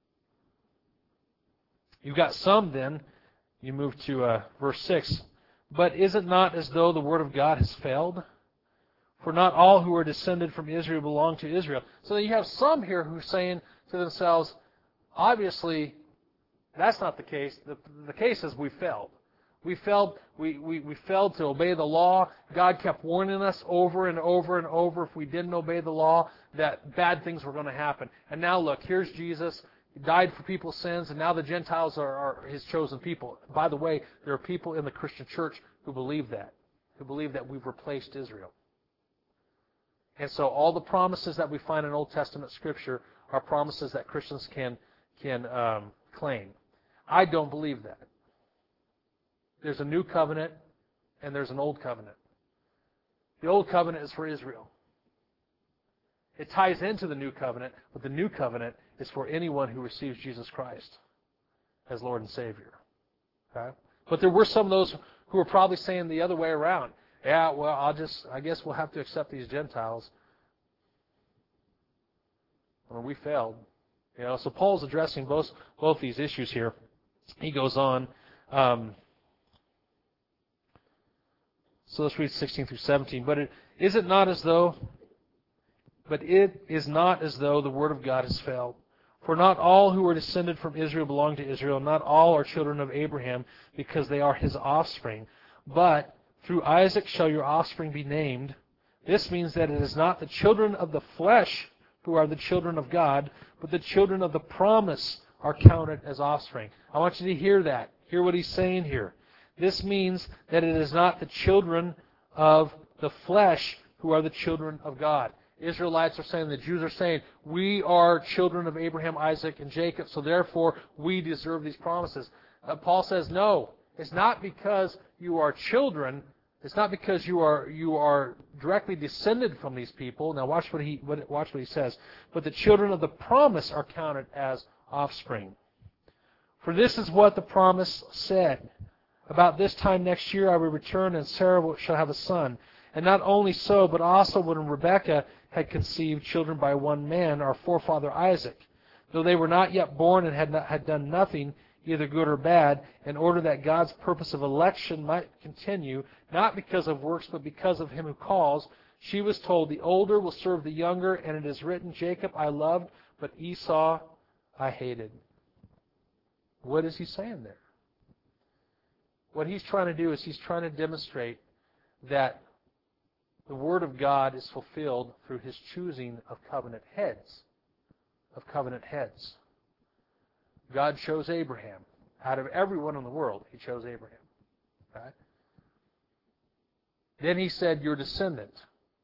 You've got some then, you move to verse 6. "But is it not as though the word of God has failed? For not all who are descended from Israel belong to Israel." So you have some here who are saying to themselves, obviously, that's not the case. The case is we failed. We failed to obey the law. God kept warning us over and over and over if we didn't obey the law that bad things were going to happen. And now look, here's Jesus. He died for people's sins, and now the Gentiles are His chosen people. By the way, there are people in the Christian church who believe that we've replaced Israel. And so all the promises that we find in Old Testament Scripture are promises that Christians can claim. I don't believe that. There's a new covenant and there's an old covenant. The old covenant is for Israel. It ties into the new covenant, but the new covenant is for anyone who receives Jesus Christ as Lord and Savior. Okay? But there were some of those who were probably saying the other way around. Yeah, well, I guess we'll have to accept these Gentiles. Well, we failed. So Paul's addressing both these issues here. He goes on. So let's read 16 through 17. But it is not as though the word of God has failed. For not all who are descended from Israel belong to Israel. Not all are children of Abraham, because they are his offspring. But through Isaac shall your offspring be named. This means that it is not the children of the flesh who are the children of God, but the children of the promise are counted as offspring. I want you to hear that. Hear what he's saying here. This means that it is not the children of the flesh who are the children of God. Israelites are saying, the Jews are saying, we are children of Abraham, Isaac, and Jacob, so therefore we deserve these promises. Paul says, no, it's not because you are children. It's not because you are directly descended from these people. Now watch what he says. But the children of the promise are counted as offspring. For this is what the promise said. About this time next year I will return, and Sarah shall have a son. And not only so, but also when Rebekah had conceived children by one man, our forefather Isaac, though they were not yet born and had done nothing, either good or bad, in order that God's purpose of election might continue, not because of works, but because of him who calls, she was told, the older will serve the younger, and it is written, Jacob I loved, but Esau I hated. What is he saying there? What he's trying to do is he's trying to demonstrate that the Word of God is fulfilled through His choosing of covenant heads. God chose Abraham. Out of everyone in the world, He chose Abraham. Okay? Then He said, your descendant,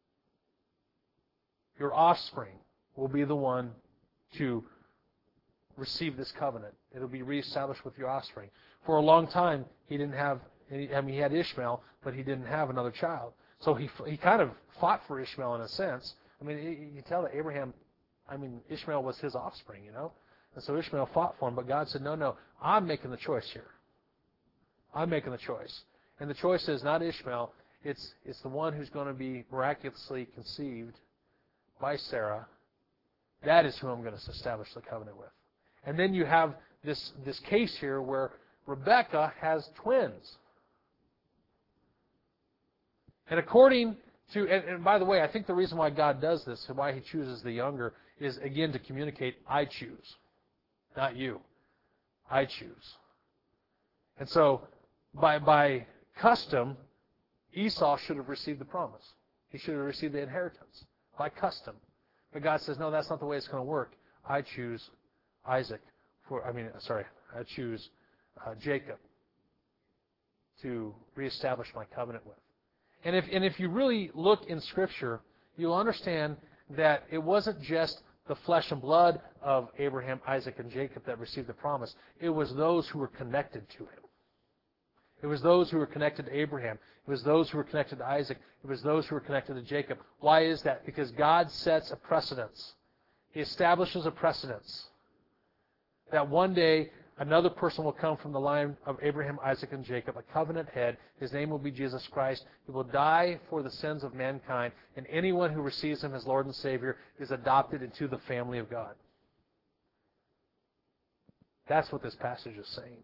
your offspring, will be the one to receive this covenant. It'll be reestablished with your offspring. For a long time, he had Ishmael, but he didn't have another child. So he kind of fought for Ishmael in a sense. You tell that Ishmael was his offspring, And so Ishmael fought for him, but God said, no, I'm making the choice here. I'm making the choice. And the choice is not Ishmael, it's the one who's going to be miraculously conceived by Sarah. That is who I'm going to establish the covenant with. And then you have this case here where Rebekah has twins. And according to, and by the way, I think the reason why God does this and why He chooses the younger is, again, to communicate, I choose. Not you. I choose. And so, by custom, Esau should have received the promise. He should have received the inheritance. By custom. But God says, no, that's not the way it's going to work. I choose I choose Jacob to reestablish my covenant with. And if you really look in Scripture, you'll understand that it wasn't just the flesh and blood of Abraham, Isaac, and Jacob that received the promise. It was those who were connected to him. It was those who were connected to Abraham. It was those who were connected to Isaac. It was those who were connected to Jacob. Why is that? Because God sets a precedence. He establishes a precedence that one day another person will come from the line of Abraham, Isaac, and Jacob, a covenant head. His name will be Jesus Christ. He will die for the sins of mankind, and anyone who receives Him as Lord and Savior is adopted into the family of God. That's what this passage is saying.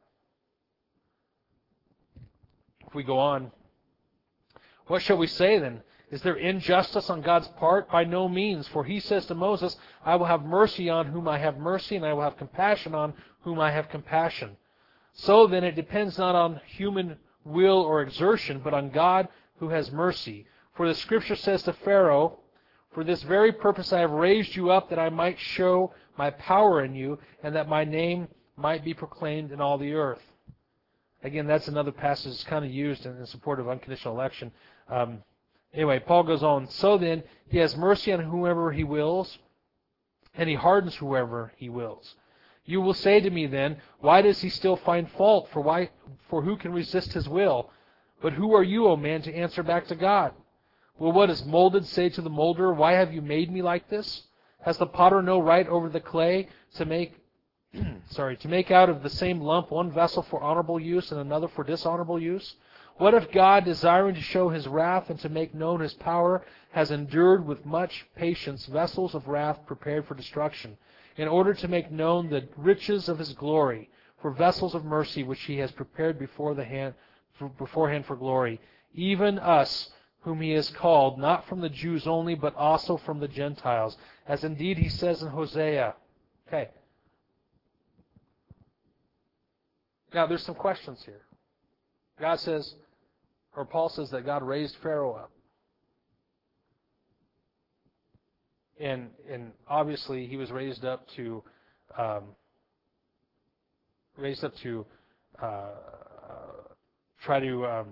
If we go on, what shall we say then? Is there injustice on God's part? By no means. For He says to Moses, I will have mercy on whom I have mercy, and I will have compassion on whom I have compassion. So then it depends not on human will or exertion, but on God who has mercy. For the Scripture says to Pharaoh, For this very purpose I have raised you up, that I might show my power in you, and that my name might be proclaimed in all the earth. Again, that's another passage that's kind of used in support of unconditional election. Anyway, Paul goes on, so then, he has mercy on whoever he wills, and he hardens whoever he wills. You will say to me then, why does he still find fault? For who can resist his will? But who are you, O man, to answer back to God? Will what is molded say to the molder, why have you made me like this? Has the potter no right over the clay to make out of the same lump one vessel for honorable use and another for dishonorable use? What if God, desiring to show his wrath and to make known his power, has endured with much patience vessels of wrath prepared for destruction, in order to make known the riches of his glory, for vessels of mercy which he has prepared beforehand for glory, even us, whom he has called, not from the Jews only, but also from the Gentiles, as indeed he says in Hosea. Okay. Now, there's some questions here. God says, or Paul says that God raised Pharaoh up. And obviously he was raised up to try to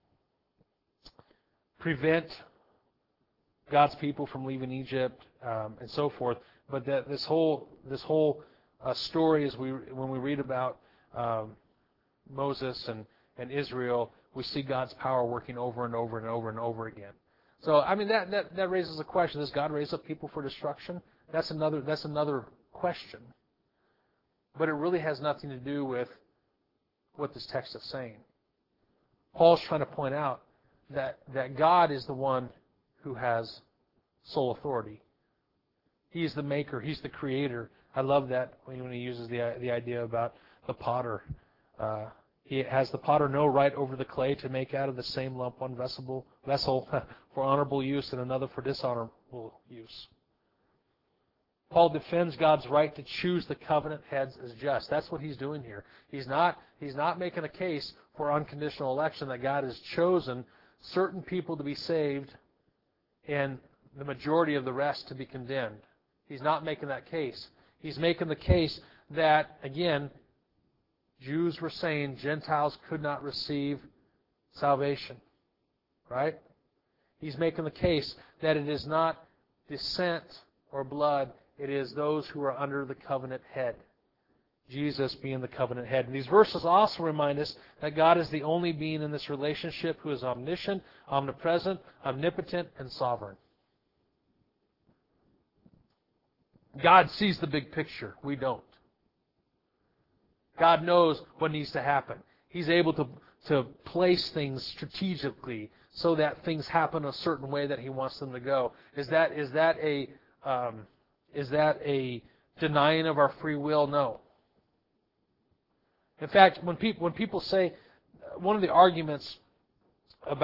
prevent God's people from leaving Egypt and so forth. But that this whole story, when we read about Moses and Israel, we see God's power working over and over and over and over again. So, I mean, that raises a question. Does God raise up people for destruction? That's another question. But it really has nothing to do with what this text is saying. Paul's trying to point out that God is the one who has sole authority. He's the maker. He's the creator. I love that when he uses the idea about the potter. He has the potter no right over the clay to make out of the same lump one vessel for honorable use and another for dishonorable use. Paul defends God's right to choose the covenant heads as just. That's what he's doing here. He's not making a case for unconditional election, that God has chosen certain people to be saved and the majority of the rest to be condemned. He's not making that case. He's making the case that, again, Jews were saying Gentiles could not receive salvation. Right? He's making the case that it is not descent or blood, it is those who are under the covenant head. Jesus being the covenant head. And these verses also remind us that God is the only being in this relationship who is omniscient, omnipresent, omnipotent, and sovereign. God sees the big picture. We don't. God knows what needs to happen. He's able to place things strategically so that things happen a certain way that He wants them to go. Is that a denying of our free will? No. In fact, when people say, one of the arguments for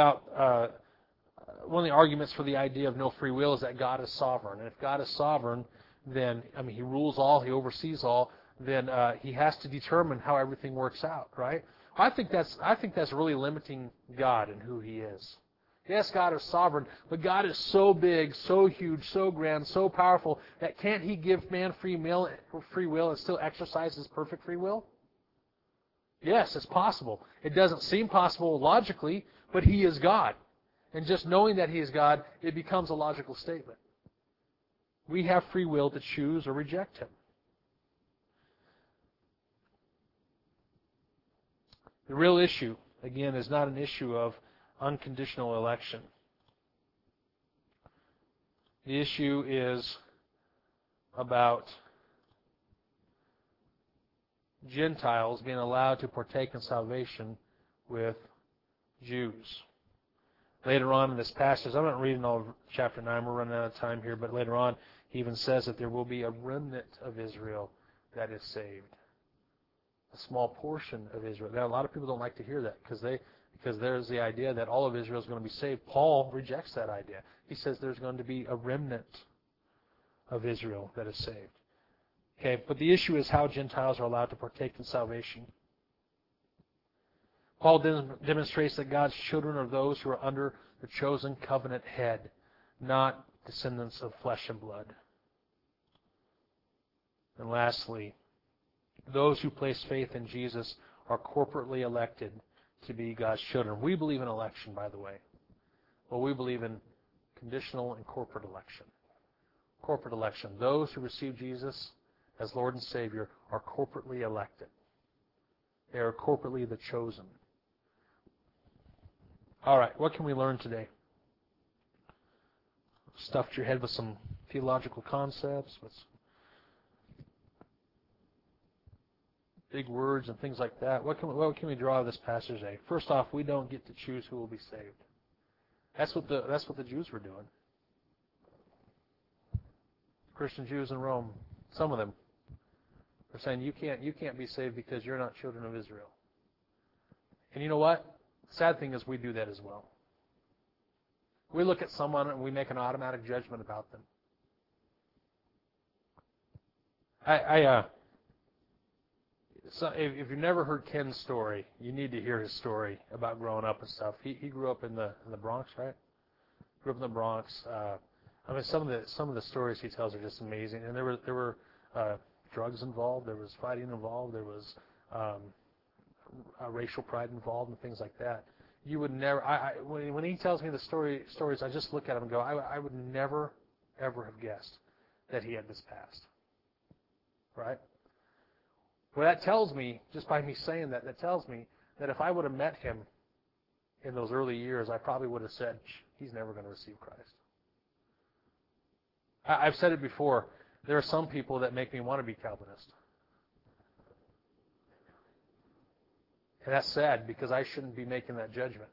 the idea of no free will is that God is sovereign. And if God is sovereign, then He rules all, He oversees all. Then He has to determine how everything works out, right? I think that's really limiting God and who He is. Yes, God is sovereign, but God is so big, so huge, so grand, so powerful that can't He give man free will and still exercise His perfect free will? Yes, it's possible. It doesn't seem possible logically, but He is God. And just knowing that He is God, it becomes a logical statement. We have free will to choose or reject Him. The real issue, again, is not an issue of unconditional election. The issue is about Gentiles being allowed to partake in salvation with Jews. Later on in this passage, I'm not reading all of chapter 9, we're running out of time here, but later on, he even says that there will be a remnant of Israel that is saved. A small portion of Israel. Now, a lot of people don't like to hear that because there's the idea that all of Israel is going to be saved. Paul rejects that idea. He says there's going to be a remnant of Israel that is saved. Okay, but the issue is how Gentiles are allowed to partake in salvation. Paul demonstrates that God's children are those who are under the chosen covenant head, not descendants of flesh and blood. And lastly, those who place faith in Jesus are corporately elected to be God's children. We believe in election, by the way. Well, we believe in conditional and corporate election. Corporate election. Those who receive Jesus as Lord and Savior are corporately elected. They are corporately the chosen. All right, what can we learn today? Stuffed your head with some theological concepts, with big words and things like that. What can we draw out of this passage today? First off, we don't get to choose who will be saved. That's what the Jews were doing. Christian Jews in Rome, some of them, are saying you can't be saved because you're not children of Israel. And you know what? The sad thing is we do that as well. We look at someone and we make an automatic judgment about them. So if you've never heard Ken's story, you need to hear his story about growing up and stuff. He grew up in the Bronx, right? Grew up in the Bronx. I mean, some of the stories he tells are just amazing. And there were drugs involved. There was fighting involved. There was racial pride involved and things like that. You would never. When he tells me the stories, I just look at him and go, I would never, ever have guessed that he had this past. Right? Well, that tells me, just by me saying that tells me that if I would have met him in those early years, I probably would have said, he's never going to receive Christ. I've said it before. There are some people that make me want to be Calvinist. And that's sad because I shouldn't be making that judgment.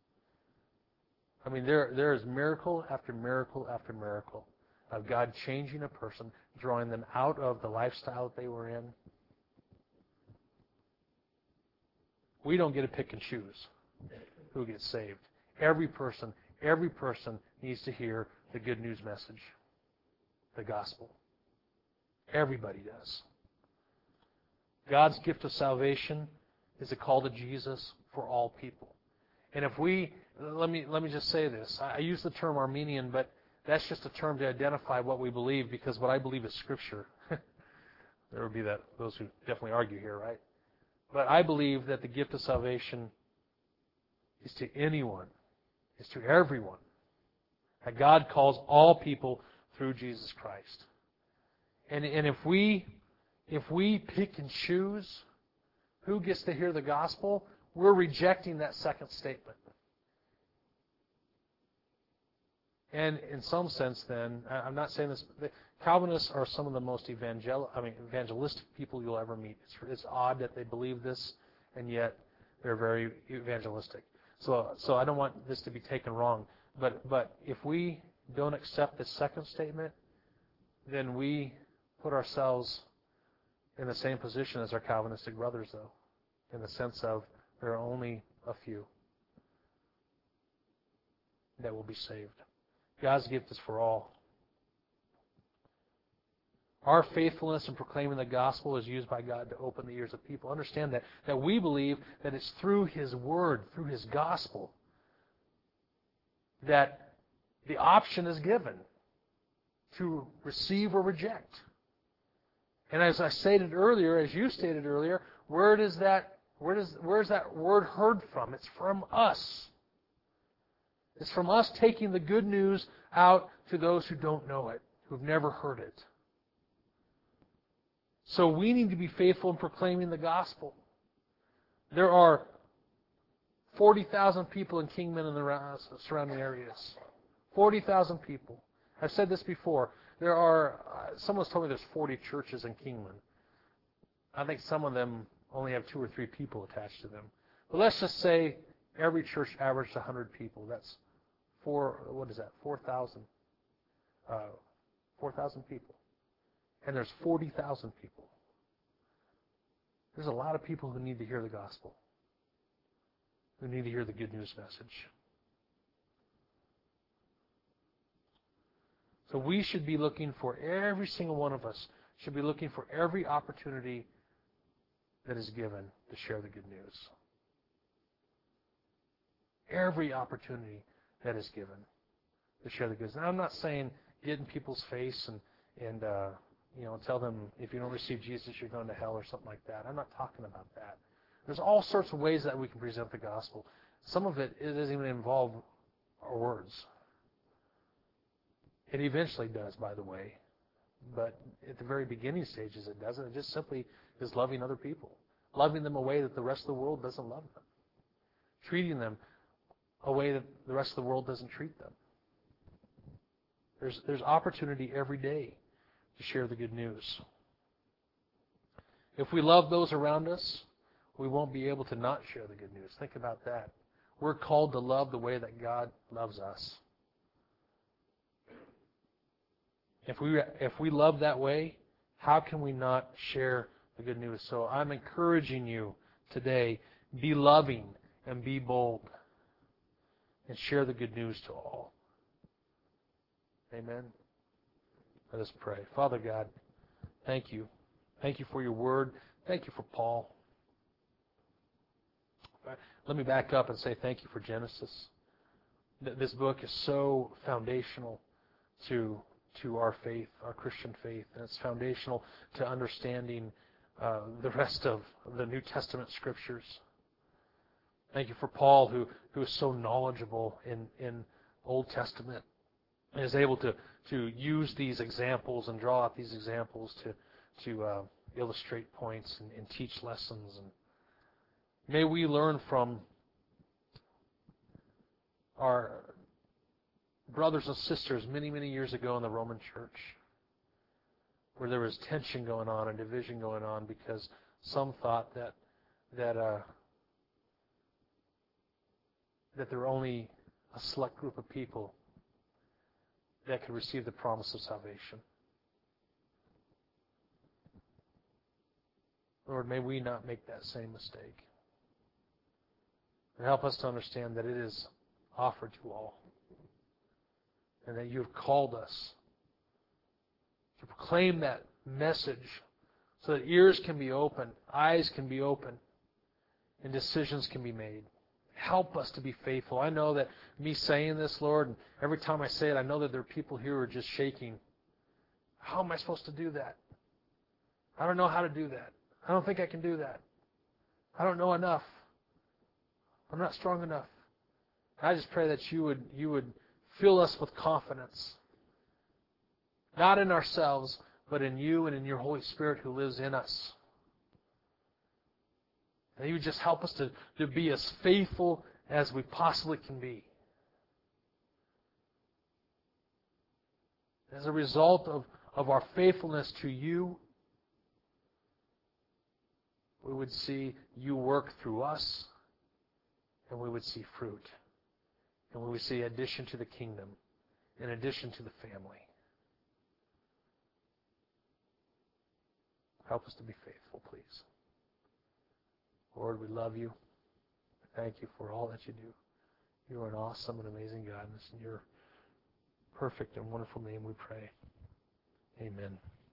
I mean, there is miracle after miracle after miracle of God changing a person, drawing them out of the lifestyle that they were in. We don't get to pick and choose who gets saved. Every person needs to hear the good news message, the gospel. Everybody does. God's gift of salvation is a call to Jesus for all people. And if let me just say this. I use the term Armenian, but that's just a term to identify what we believe, because what I believe is Scripture. There would be those who definitely argue here, right? But I believe that the gift of salvation is to anyone, is to everyone. That God calls all people through Jesus Christ. And if we pick and choose who gets to hear the gospel, we're rejecting that second statement. And in some sense, then, I'm not saying this, Calvinists are some of the most evangelistic people you'll ever meet. It's odd that they believe this, and yet they're very evangelistic. So I don't want this to be taken wrong. But if we don't accept the second statement, then we put ourselves in the same position as our Calvinistic brothers, though, in the sense of there are only a few that will be saved. God's gift is for all. Our faithfulness in proclaiming the gospel is used by God to open the ears of people. Understand that we believe that it's through His Word, through His gospel, that the option is given to receive or reject. And as I stated earlier, as you stated earlier, where is that word heard from? It's from us. It's from us taking the good news out to those who don't know it, who've never heard it. So we need to be faithful in proclaiming the gospel. There are 40,000 people in Kingman and the surrounding areas. 40,000 people. I've said this before. Someone's told me there's 40 churches in Kingman. I think some of them only have 2 or 3 people attached to them. But let's just say every church averaged 100 people. That's 4,000. 4,000 people. And there's 40,000 people. There's a lot of people who need to hear the gospel, who need to hear the good news message. So we should be looking for, every single one of us should be looking for every opportunity that is given to share the good news. Every opportunity that is given to share the good news. And I'm not saying get in people's face and tell them if you don't receive Jesus, you're going to hell or something like that. I'm not talking about that. There's all sorts of ways that we can present the gospel. Some of it doesn't even involve our words. It eventually does, by the way. But at the very beginning stages, it doesn't. It just simply is loving other people. Loving them a way that the rest of the world doesn't love them. Treating them a way that the rest of the world doesn't treat them. There's opportunity every day to share the good news. If we love those around us, we won't be able to not share the good news. Think about that. We're called to love the way that God loves us. If we love that way, how can we not share the good news? So I'm encouraging you today, be loving and be bold and share the good news to all. Amen. Let us pray. Father God, thank you. Thank you for your word. Thank you for Paul. Let me back up and say thank you for Genesis. This book is so foundational to our faith, our Christian faith, and it's foundational to understanding the rest of the New Testament scriptures. Thank you for Paul, who is so knowledgeable in Old Testament and is able to use these examples and draw out these examples to illustrate points and teach lessons. And may we learn from our brothers and sisters many, many years ago in the Roman Church, where there was tension going on and division going on because some thought that there were only a select group of people that could receive the promise of salvation. Lord, may we not make that same mistake. And help us to understand that it is offered to all. And that you have called us to proclaim that message so that ears can be opened, eyes can be opened, and decisions can be made. Help us to be faithful. I know that me saying this, Lord, and every time I say it, I know that there are people here who are just shaking. How am I supposed to do that? I don't know how to do that. I don't think I can do that. I don't know enough. I'm not strong enough. I just pray that you would fill us with confidence. Not in ourselves, but in you and in your Holy Spirit who lives in us. And you would just help us to be as faithful as we possibly can be. As a result of our faithfulness to you, we would see you work through us, and we would see fruit. And we would see addition to the kingdom, in addition to the family. Help us to be faithful, please. Lord, we love you. Thank you for all that you do. You are an awesome and amazing God. And it's in your perfect and wonderful name we pray. Amen.